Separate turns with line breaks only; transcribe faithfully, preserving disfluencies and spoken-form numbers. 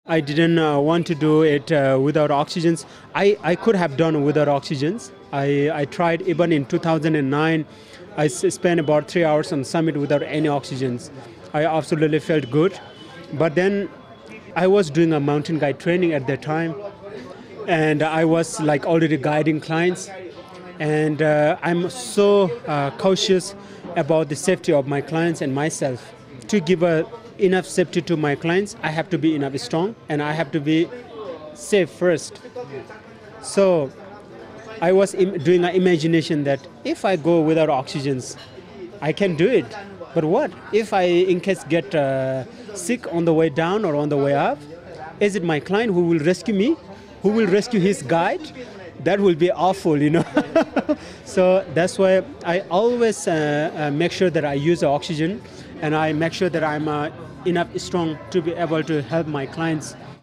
I didn't uh, want to do it uh, without oxygens. I, I could have done without oxygens. I, I tried even in two thousand nine. I s- spent about three hours on summit without any oxygens. I absolutely felt good. But then I was doing a mountain guide training at that time, and I was like already guiding clients. And uh, I'm so uh, cautious about the safety of my clients and myself. To give a, enough safety to my clients, I have to be enough strong and I have to be safe first. So I was Im- doing an imagination that if I go without oxygens, I can do it. But what if I, in case, get uh, sick on the way down or on the way up? Is it my client who will rescue me? Who will rescue his guide? That will be awful, you know. So that's why I always uh, uh, make sure that I use the oxygen, and I make sure that I'm uh, enough strong to be able to help my clients